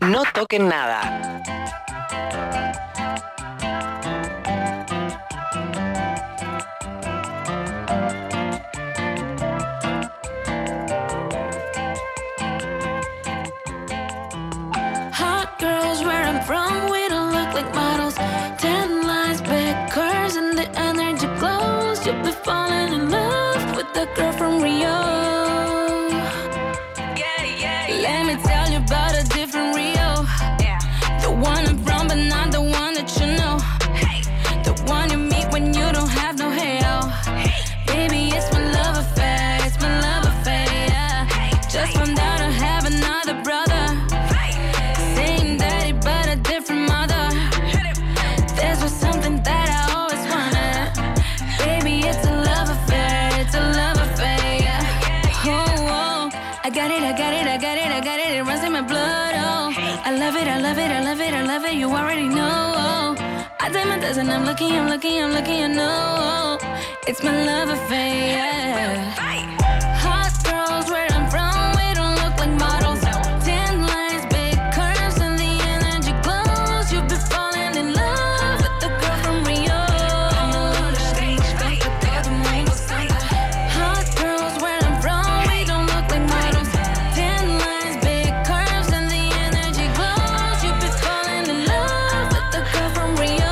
No toquen nada. Hot girls where I'm from, we don't look like models. 10 lines, big curves, and the energy glows. You'll be falling in love with the girl from Rio. Let me tell you about a different Rio. The one I'm from, but not the one that you know. The one you meet when you don't have no hair. Baby, it's my love affair, it's my love affair, yeah. Just found out I have another brother. Same daddy, but a different mother. This was something that I always wanted. Baby, it's a love affair, it's a love affair, yeah. Oh, oh. I got it, I got it, I got it, I got it. It runs in my blood, oh. I love it, I love it, I love it, I love it. You already know, oh. I did my best and I'm looking, I'm looking, I'm looking, you know, oh. It's my love affair, yeah. Hot girls where I'm from, we don't look like models. 10 lines, big curves, and the energy glows. You'll be falling in love with the girl from Rio. Hot girls where I'm from, we don't look like models. 10 lines, big curves, and the energy glows. You'll be falling in love with the girl from Rio.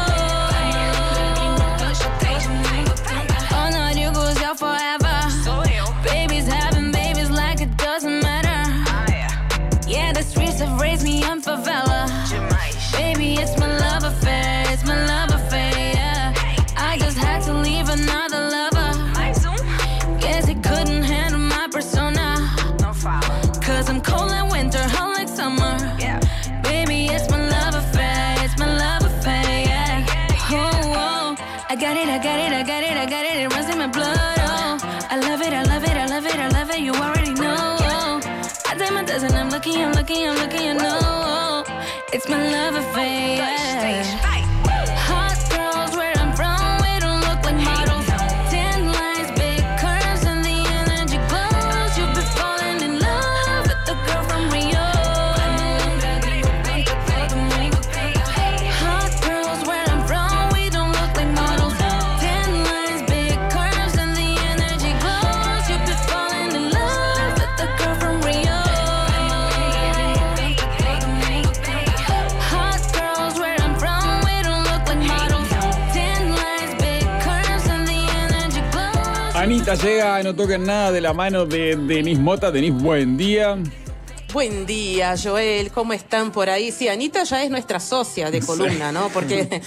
Oh no, you goes out forever. Babies having babies like it doesn't matter. Yeah, the streets have raised me in favela. Baby, it's my love affair, it's my love affair, yeah. I just had to leave another lover. Guess he couldn't handle my persona. Cause I'm cold like winter, hot like summer. Baby, it's my love affair, it's my love affair, yeah. Oh, oh. I got it, I got it, I got it, I got it. It runs in my blood, oh. I love it, I love it, I love it, I love it. You already know, oh. I did my best and I'm looking, I'm looking, I'm looking, you know, oh. It's my love affair, yeah. Hot girls where I'm from, we don't look like models. 10 lines, big curves, and the energy glows. You'll be falling in love with the girl from Rio. Hot girls where I'm from, we don't look like models. 10 lines, big curves, and the energy glows. You'll be falling in love with the girl from Rio. Hot girls where I'm from, we don't look like models. 10 lines, big curves, and the energy glows. Anita llega a No Toquen Nada de la mano de Denise Mota. Denise, buen día. Buen día, Joel, ¿cómo están por ahí? Sí, Anita ya es nuestra socia de columna, ¿no? Porque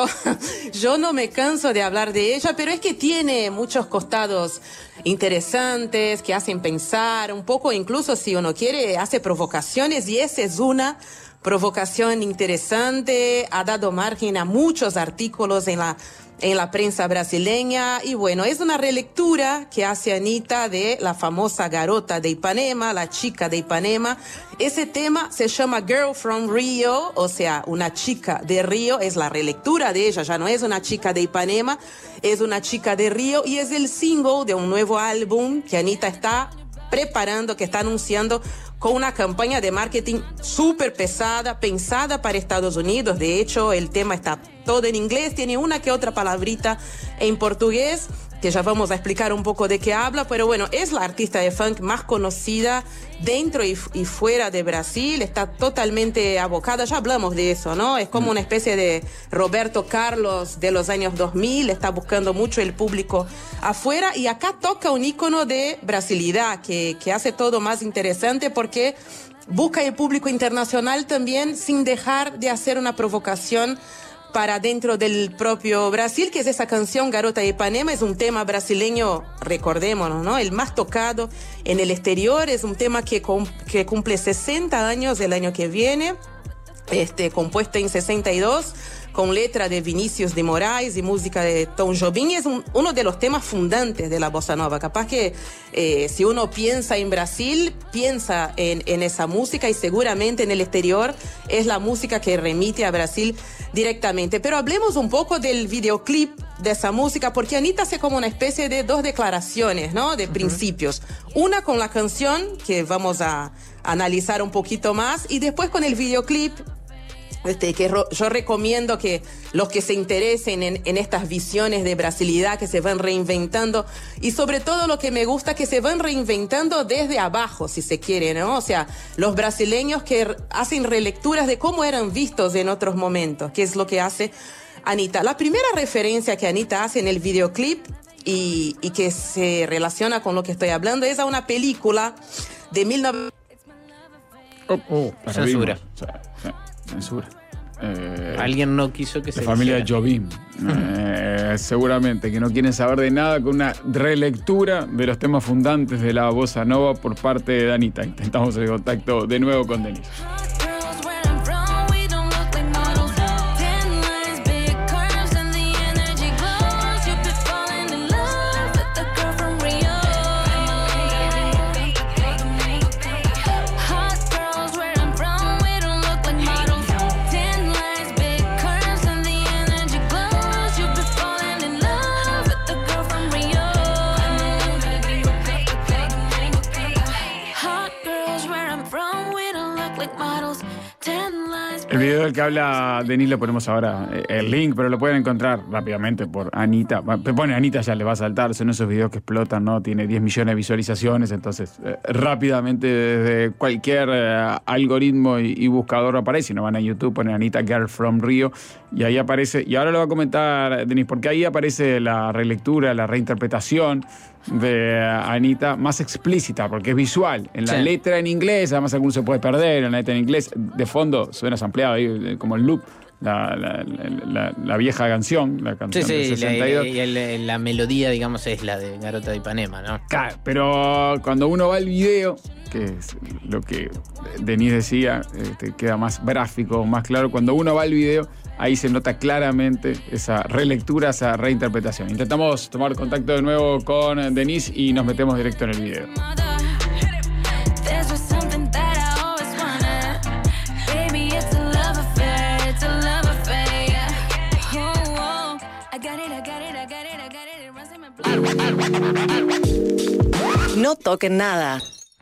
yo no me canso de hablar de ella, pero es que tiene muchos costados interesantes que hacen pensar un poco, incluso si uno quiere, hace provocaciones, y esa es una provocación interesante. Ha dado margen a muchos artículos en la prensa brasileña, y bueno, es una relectura que hace Anita de la famosa Garota de Ipanema, la chica de Ipanema. Ese tema se llama Girl from Rio, o sea, una chica de Río. Es la relectura de ella, ya no es una chica de Ipanema, es una chica de Río, y es el single de un nuevo álbum que Anita está preparando, que está anunciando con una campaña de marketing súper pesada, pensada para Estados Unidos. De hecho, el tema está todo en inglés, tiene una que otra palabrita en portugués, que ya vamos a explicar un poco de qué habla, pero bueno, es la artista de funk más conocida dentro y fuera de Brasil. Está totalmente abocada, ya hablamos de eso, ¿no? Es como una especie de Roberto Carlos de los años 2000, está buscando mucho el público afuera, y acá toca un ícono de brasilidad que hace todo más interesante, porque busca el público internacional también, sin dejar de hacer una provocación para dentro del propio Brasil, que es esa canción Garota de Ipanema. Es un tema brasileño, recordémonos, ¿no? El más tocado en el exterior. Es un tema que cumple 60 años el año que viene, compuesto en 62, con letra de Vinícius de Moraes y música de Tom Jobim. Es uno de los temas fundantes de la bossa nova. Capaz que si uno piensa en Brasil, piensa en esa música, y seguramente en el exterior es la música que remite a Brasil directamente. Pero hablemos un poco del videoclip de esa música, porque Anitta hace como una especie de dos declaraciones, ¿no? De principios. Una con la canción, que vamos a analizar un poquito más, y después con el videoclip, que yo recomiendo que los que se interesen en estas visiones de brasilidad que se van reinventando, y sobre todo lo que me gusta, que se van reinventando desde abajo, si se quiere, ¿no? O sea, los brasileños que hacen relecturas de cómo eran vistos en otros momentos, que es lo que hace Anitta. La primera referencia que Anitta hace en el videoclip y que se relaciona con lo que estoy hablando es a una película de 1900. Censura. Censura. Alguien no quiso que se la familia dijera. Jobim. Seguramente que no quieren saber de nada con una relectura de los temas fundantes de la bossa nova por parte de Anitta. Intentamos el contacto de nuevo con Denise. El video del que habla Denise lo ponemos ahora, el link, pero lo pueden encontrar rápidamente por Anitta. Pone Anitta, ya le va a saltar, son esos videos que explotan, ¿no? Tiene 10 millones de visualizaciones, entonces rápidamente desde cualquier algoritmo y buscador aparece. Si no van a YouTube, ponen Anitta Girl from Rio y ahí aparece. Y ahora lo va a comentar Denise, porque ahí aparece la relectura, la reinterpretación de Anitta más explícita, porque es visual. En la letra en inglés, además alguno se puede perder, en la letra en inglés, de fondo suena sampleado ahí, como el loop, la vieja canción, la canción de 62. La melodía, digamos, es la de Garota de Ipanema, ¿no? Claro, pero cuando uno va al video, que es lo que Denise decía, queda más gráfico, más claro. Cuando uno va al video, ahí se nota claramente esa relectura, esa reinterpretación. Intentamos tomar contacto de nuevo con Denise y nos metemos directo en el video. No toquen nada.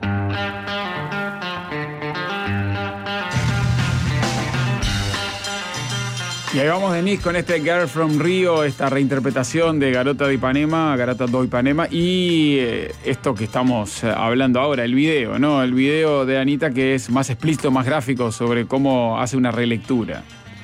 Y ahí vamos, Denise, con este Girl from Rio, esta reinterpretación de Garota de Ipanema, Garota do Ipanema, y esto que estamos hablando ahora, el video, ¿no? El video de Anitta, que es más explícito, más gráfico sobre cómo hace una relectura.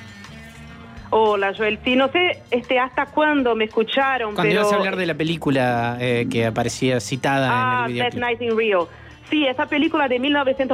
Hola, Joel. Sí, no sé hasta cuándo me escucharon, Cuando pero... ibas a hablar de la película que aparecía citada en el That videoclip. Night in Rio. Sí, esa película de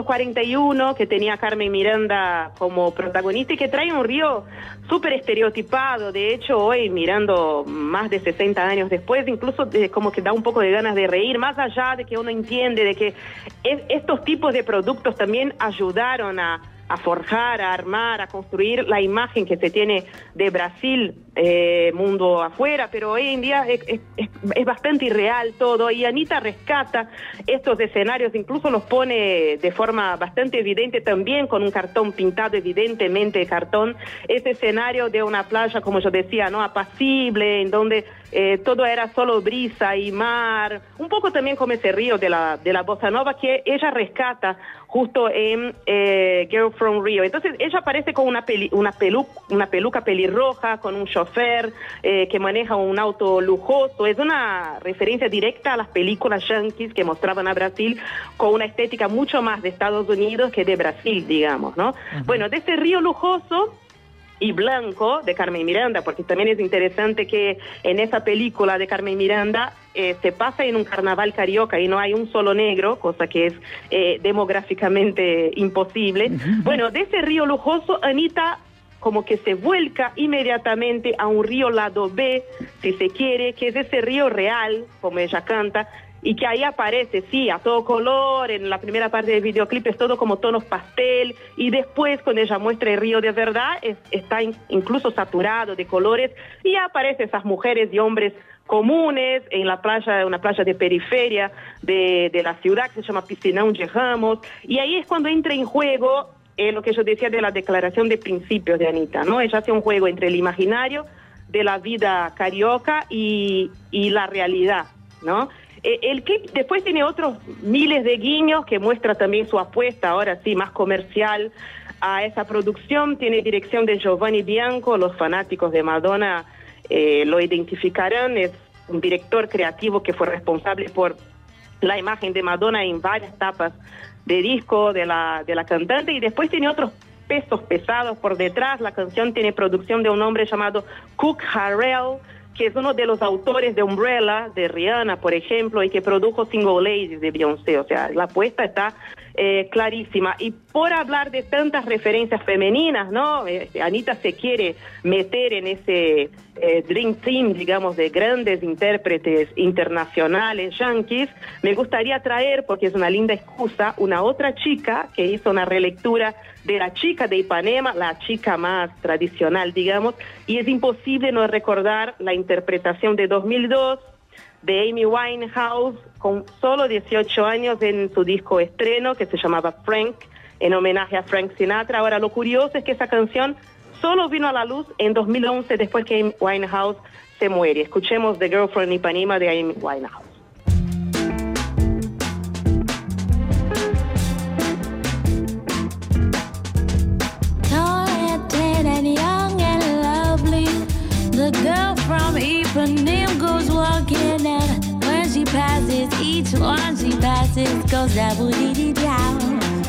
1941 que tenía a Carmen Miranda como protagonista y que trae un Río súper estereotipado. De hecho, hoy, mirando más de 60 años después, incluso como que da un poco de ganas de reír, más allá de que uno entiende de que estos tipos de productos también ayudaron a forjar, a armar, a construir la imagen que se tiene de Brasil, mundo afuera, pero hoy en día es bastante irreal todo, y Anitta rescata estos escenarios, incluso los pone de forma bastante evidente también con un cartón pintado, evidentemente de cartón, ese escenario de una playa, como yo decía, ¿no? Apacible, en donde todo era solo brisa y mar, un poco también como ese río de la bossa nova que ella rescata justo en Girl from Rio. Entonces ella aparece con una peluca pelirroja, con un chofer que maneja un auto lujoso. Es una referencia directa a las películas yankees que mostraban a Brasil con una estética mucho más de Estados Unidos que de Brasil, digamos, ¿no? Uh-huh. Bueno, de ese río lujoso y blanco de Carmen Miranda, porque también es interesante que en esa película de Carmen Miranda se pasa en un carnaval carioca y no hay un solo negro, cosa que es demográficamente imposible. Uh-huh. Bueno, de ese río lujoso, Anitta como que se vuelca inmediatamente a un río lado B, si se quiere, que es ese río real, como ella canta, y que ahí aparece, sí, a todo color. En la primera parte del videoclip es todo como tonos pastel, y después cuando ella muestra el río de verdad está incluso saturado de colores, y aparecen esas mujeres y hombres comunes en la playa, una playa de periferia de la ciudad que se llama Piscinão de Ramos, y ahí es cuando entra en juego lo que yo decía de la declaración de principios de Anitta, ¿no? Ella hace un juego entre el imaginario de la vida carioca y la realidad, ¿no? El clip después tiene otros miles de guiños que muestra también su apuesta, ahora sí, más comercial a esa producción. Tiene dirección de Giovanni Bianco, los fanáticos de Madonna lo identificarán, es un director creativo que fue responsable por la imagen de Madonna en varias tapas de disco de la cantante, y después tiene otros pesos pesados por detrás. La canción tiene producción de un hombre llamado Cook Harrell, que es uno de los autores de Umbrella, de Rihanna, por ejemplo, y que produjo Single Ladies de Beyoncé. O sea, la apuesta está clarísima. Y por hablar de tantas referencias femeninas, ¿no? Anita se quiere meter en ese Dream Team, digamos, de grandes intérpretes internacionales, yankees. Me gustaría traer, porque es una linda excusa, una otra chica que hizo una relectura de La Chica de Ipanema, la chica más tradicional, digamos, y es imposible no recordar la interpretación de 2002 de Amy Winehouse, con solo 18 años, en su disco estreno que se llamaba Frank, en homenaje a Frank Sinatra. Ahora, lo curioso es que esa canción solo vino a la luz en 2011, después que Amy Winehouse se muere. Escuchemos The Girl from Ipanema de Amy Winehouse. The girl from Ipanema goes walking and when she passes, each one she passes goes da-boo-dee-dee-down.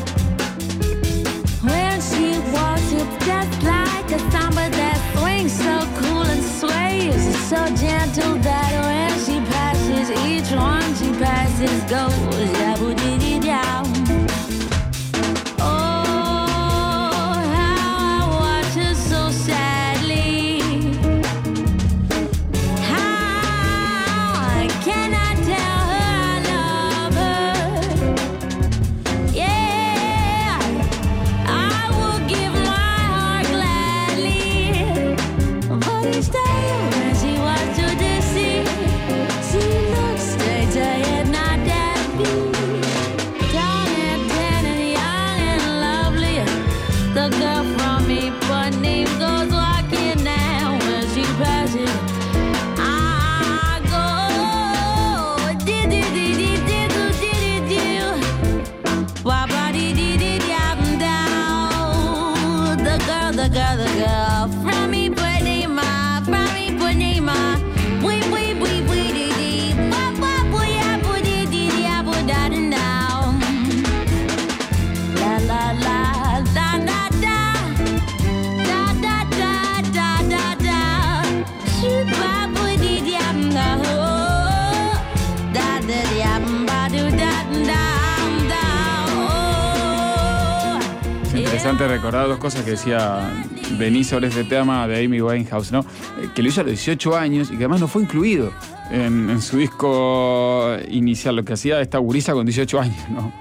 When she walks, it's just like a samba that swings so cool and sways so gentle that when she passes, each one she passes goes da-boo-dee-dee-down. Interesante recordar dos cosas que decía Denis sobre este tema de Amy Winehouse, ¿no? Que lo hizo a los 18 años y que además no fue incluido en su disco inicial, lo que hacía esta gurisa con 18 años, ¿no?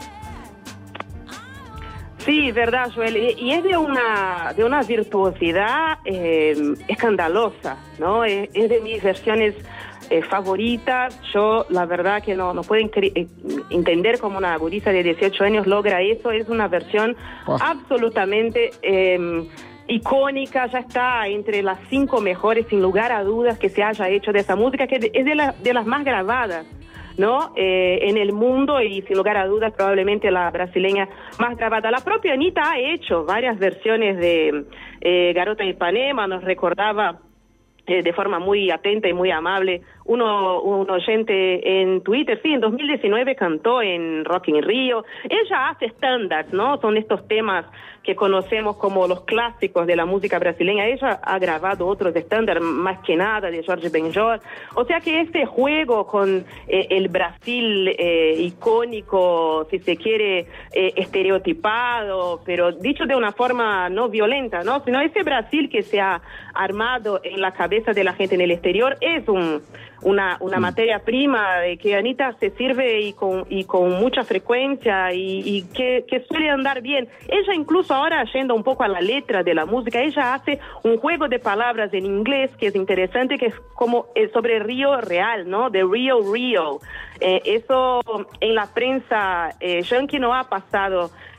Sí, verdad, Joel, y es de una virtuosidad escandalosa, ¿no? Es de mis versiones favoritas. Yo, la verdad, que no pueden entender cómo una gurisa de 18 años logra eso. Es una versión absolutamente icónica, ya está entre las 5 mejores, sin lugar a dudas, que se haya hecho de esa música, que es de las más grabadas, ¿no? En el mundo, y sin lugar a dudas probablemente la brasileña más grabada. La propia Anita ha hecho varias versiones de Garota de Ipanema. Nos recordaba de forma muy atenta y muy amable un oyente en Twitter. Sí, en 2019 cantó en Rock in Rio. Ella hace estándares, ¿no? Son estos temas que conocemos como los clásicos de la música brasileña. Ella ha grabado otros estándares, más que nada de Jorge Benjor. O sea que este juego con el Brasil icónico, si se quiere, estereotipado, pero dicho de una forma no violenta, ¿no? Sino ese Brasil que se ha armado en la cabeza de la gente en el exterior es una materia prima de que Anita se sirve y con mucha frecuencia y que suele andar bien. Ella incluso ahora, yendo un poco a la letra de la música, ella hace un juego de palabras en inglés que es interesante, que es como sobre Río Real, ¿no? De Rio. Eso en la prensa yankee no ha pasado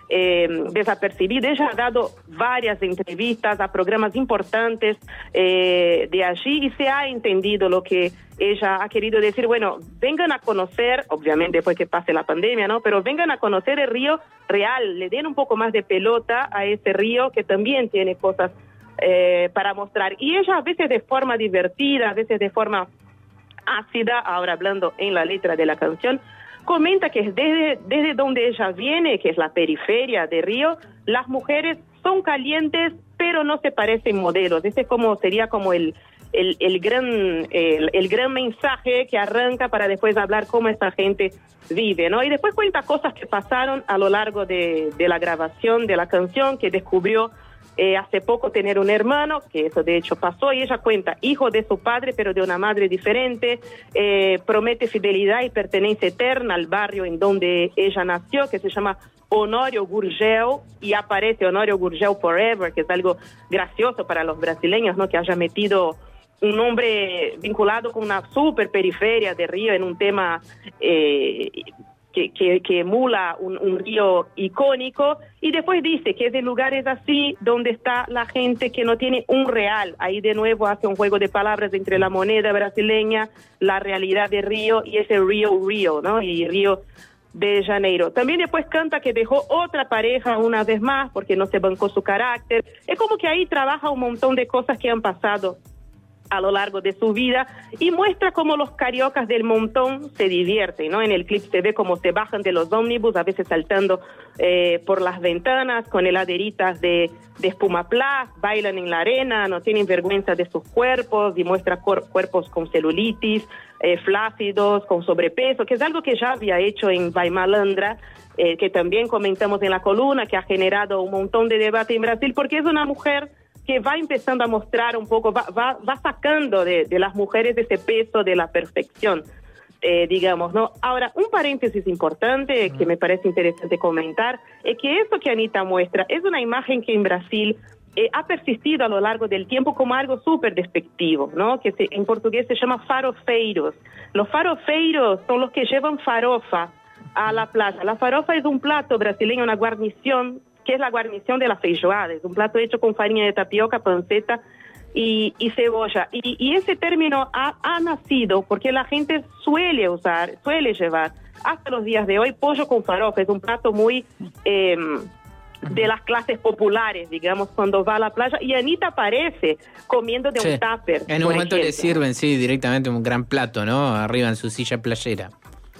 desapercibida. Ella ha dado varias entrevistas a programas importantes de allí y se ha entendido lo que ella ha querido decir. Bueno, vengan a conocer, obviamente después que pase la pandemia, ¿no? Pero vengan a conocer el río real, le den un poco más de pelota a ese río que también tiene cosas para mostrar. Y ella a veces de forma divertida, a veces de forma ácida, ahora hablando en la letra de la canción, comenta que desde donde ella viene, que es la periferia de Río, las mujeres son calientes, pero no se parecen modelos. Ese sería como el gran mensaje que arranca para después hablar cómo esta gente vive, ¿no? Y después cuenta cosas que pasaron a lo largo de la grabación de la canción, que descubrió hace poco tener un hermano, que eso de hecho pasó, y ella cuenta, hijo de su padre, pero de una madre diferente, promete fidelidad y pertenencia eterna al barrio en donde ella nació, que se llama Honório Gurgel, y aparece Honório Gurgel Forever, que es algo gracioso para los brasileños, ¿no? Que haya metido un nombre vinculado con una super periferia de Río en un tema que emula un río icónico, y después dice que es de lugares así donde está la gente que no tiene un real. Ahí de nuevo hace un juego de palabras entre la moneda brasileña, la realidad de Río y ese Río, ¿no? Y Río de Janeiro. También después canta que dejó otra pareja una vez más porque no se bancó su carácter. Es como que ahí trabaja un montón de cosas que han pasado a lo largo de su vida y muestra cómo los cariocas del montón se divierten, ¿no? En el clip se ve cómo se bajan de los ómnibus, a veces saltando por las ventanas con heladeritas de espuma plus, bailan en la arena, no tienen vergüenza de sus cuerpos y muestra cuerpos con celulitis, flácidos, con sobrepeso, que es algo que ya había hecho en Vai Malandra, que también comentamos en la columna, que ha generado un montón de debate en Brasil, porque es una mujer que va empezando a mostrar un poco, va sacando de las mujeres ese peso de la perfección, digamos, ¿no? Ahora, un paréntesis importante que me parece interesante comentar, es que eso que Anitta muestra es una imagen que en Brasil ha persistido a lo largo del tiempo como algo súper despectivo, ¿no? Que en portugués se llama farofeiros. Los farofeiros son los que llevan farofa a la playa. La farofa es un plato brasileño, una guarnición, que es la guarnición de la feijoada, es un plato hecho con farina de tapioca, panceta y cebolla. Y ese término ha nacido porque la gente suele llevar hasta los días de hoy pollo con farofa, es un plato muy de las clases populares, digamos, cuando va a la playa, y Anitta aparece comiendo de un tupper. En un momento le sirven, directamente un gran plato, ¿no? Arriba en su silla playera.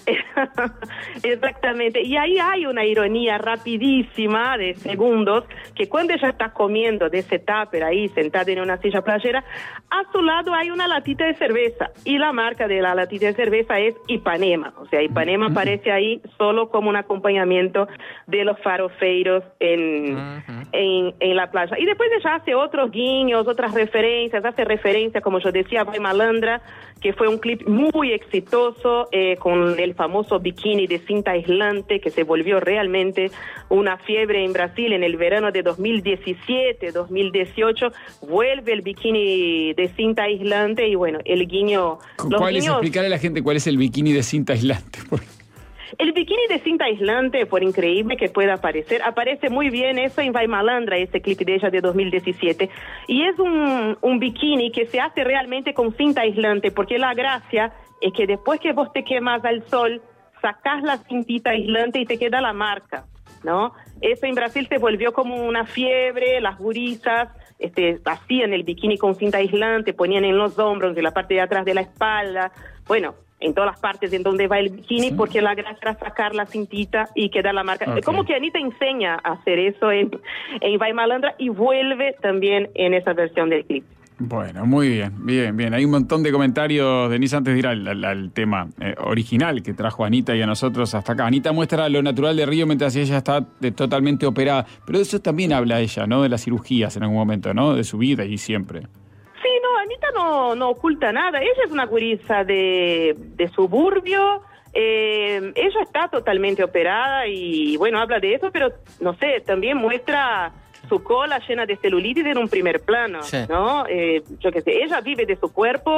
Exactamente, y ahí hay una ironía rapidísima de segundos, que cuando ella está comiendo de ese tupper ahí sentada en una silla playera, a su lado hay una latita de cerveza, y la marca de la latita de cerveza es Ipanema, o sea, Ipanema aparece ahí solo como un acompañamiento de los farofeiros en la playa. Y después ella hace otros guiños, otras referencias, hace referencia, como yo decía, a Vai Malandra, que fue un clip muy exitoso, con el famoso bikini de cinta aislante, que se volvió realmente una fiebre en Brasil en el verano de 2017, 2018, vuelve el bikini de cinta aislante, y bueno, el guiño... Explicarle a la gente cuál es el bikini de cinta aislante. El bikini de cinta aislante, por increíble que pueda parecer, aparece muy bien eso en Vai Malandra, ese clip de ella de 2017. Y es un bikini que se hace realmente con cinta aislante, porque la gracia es que después que vos te quemas al sol, sacás la cintita aislante y te queda la marca, ¿no? Eso en Brasil se volvió como una fiebre, las gurisas hacían el bikini con cinta aislante, ponían en los hombros, en la parte de atrás de la espalda, bueno, en todas las partes en donde va el bikini, porque la gracia era sacar la cintita y quedar la marca. Okay. Como que Anitta enseña a hacer eso en Vai Malandra y vuelve también en esa versión del clip. Bueno, muy bien. Hay un montón de comentarios, Denise, antes de ir al tema original que trajo Anitta y a nosotros hasta acá. Anitta muestra lo natural de Río mientras ella está totalmente operada, pero de eso también habla ella, ¿no? De las cirugías en algún momento, ¿no? De su vida y siempre. Sí, no, Anitta no oculta nada. Ella es una gurisa de suburbio. Ella está totalmente operada y, bueno, habla de eso, pero, no sé, también muestra su cola llena de celulitis en un primer plano, sí, ¿no? Yo qué sé, ella vive de su cuerpo,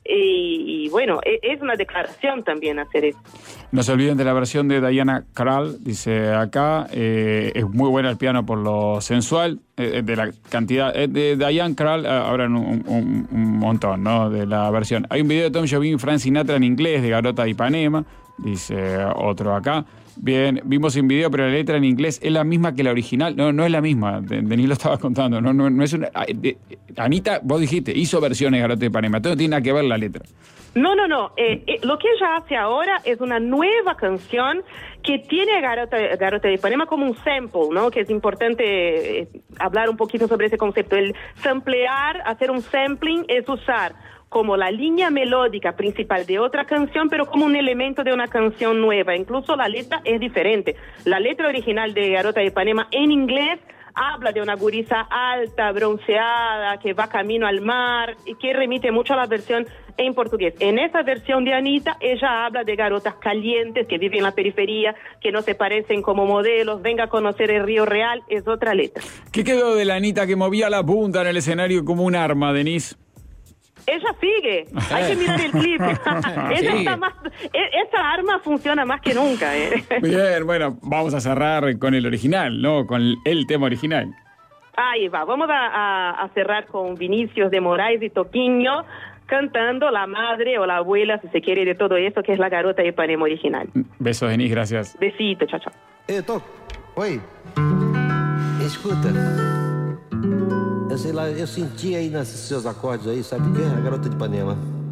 Y bueno, es una declaración también hacer eso. No se olviden de la versión de Diana Krall, dice acá. Es muy buena el piano por lo sensual. De la cantidad. De Diana Krall habrán un montón, ¿no? De la versión. Hay un video de Tom Jobim, Frank Sinatra en inglés, de Garota de Ipanema, dice otro acá. Bien, vimos en video, pero la letra en inglés es la misma que la original. No es la misma. Denis lo estaba contando. No es una. Anita, vos dijiste, hizo versiones de Garota de Ipanema. Entonces no tiene nada que ver la letra. No. Lo que ella hace ahora es una nueva canción que tiene a Garota de Ipanema como un sample, ¿no? Que es importante hablar un poquito sobre ese concepto. El samplear, hacer un sampling, es usar como la línea melódica principal de otra canción, pero como un elemento de una canción nueva. Incluso la letra es diferente. La letra original de Garota de Ipanema en inglés habla de una gurisa alta, bronceada, que va camino al mar y que remite mucho a la versión en portugués. En esa versión de Anita, ella habla de garotas calientes que viven en la periferia, que no se parecen como modelos, venga a conocer el Río Real, es otra letra. ¿Qué quedó de la Anita que movía la punta en el escenario como un arma, Denise? Ella sigue, hay que mirar el clip. Ella está más, esa arma funciona más que nunca. Bien, bueno, vamos a cerrar con el original, ¿no? Con el tema original. Ahí va, vamos a cerrar con Vinicius de Moraes y Toquinho cantando la madre o la abuela, si se quiere, de todo eso, que es la Garota de Ipanema original. Besos, Denise, gracias. Besito, chao, chao. Toco. Oi. Escuta. Eu sei lá, eu senti aí nesses seus acordes aí, sabe o que é? A Garota de Ipanema.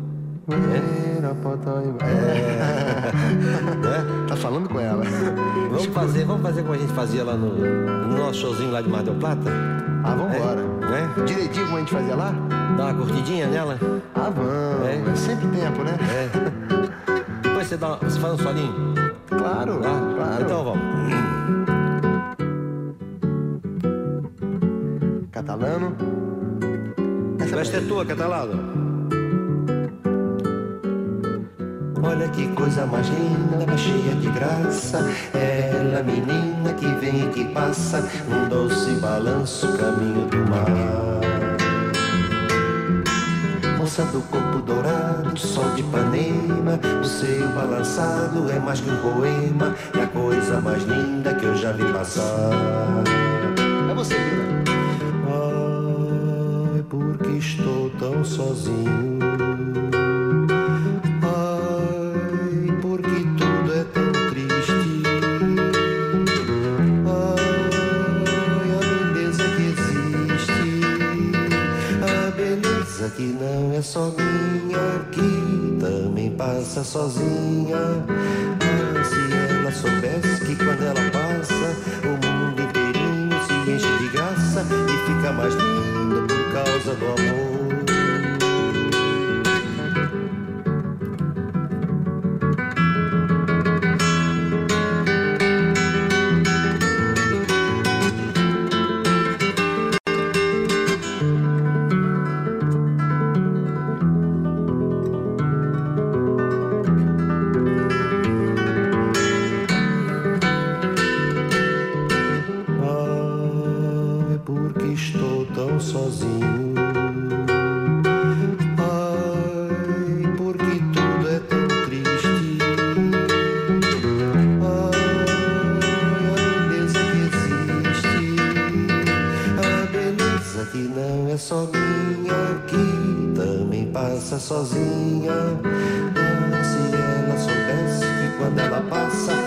Tá falando com ela. Vamos fazer como a gente fazia lá no nosso showzinho lá de Mar del Plata? Vambora. Direitinho como a gente fazia lá? Dá uma curtidinha nela? Vamos. É sempre tempo, né? Depois você faz um solinho? Claro. Então vamos. Catalano. Esta é tua, Catalano. Olha que coisa mais linda, mais cheia de graça. Ela, menina que vem e que passa, num doce balanço, caminho do mar. Moça do corpo dourado, do sol de Ipanema, o seu balançado é mais que um poema, é a coisa mais linda que eu já vi passar. É você, Mira. Ai, porque estou tão sozinho. Que não é só minha, que também passa sozinha. Se ela soubesse que quando ela passa, o mundo inteirinho se enche de graça e fica mais lindo por causa do amor. Sozinho. Ai, porque tudo é tão triste. Ai, a beleza que existe, a beleza que não é só minha, que também passa sozinha. Se ela soubesse que quando ela passa